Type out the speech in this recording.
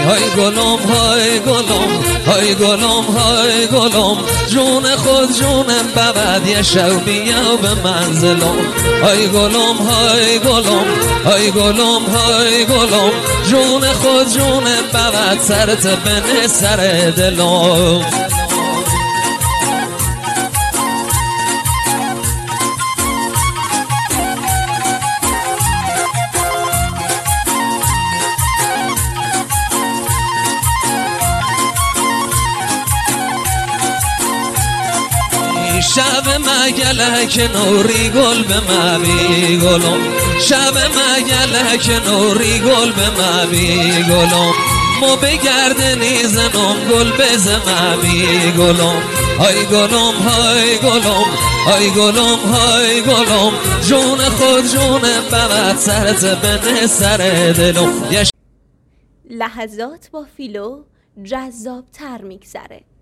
های گلم های گلم های گلم های گلم جون خود جونم ببد یه شو بیا به منزلم های گلم های گلم های گلم های گلم جون خود جونم ببد سرت بنه سر دلم شب مگلک نوری گل به مبی گلم شب مگلک نوری گل به مبی گلم مو بگرد نیزنم گل بزم بی گلم های گلم های گلم های گلم های گلم جون خود جون ببد سرت بنه سر دلم. لحظات با فیلو جذاب تر میگذره.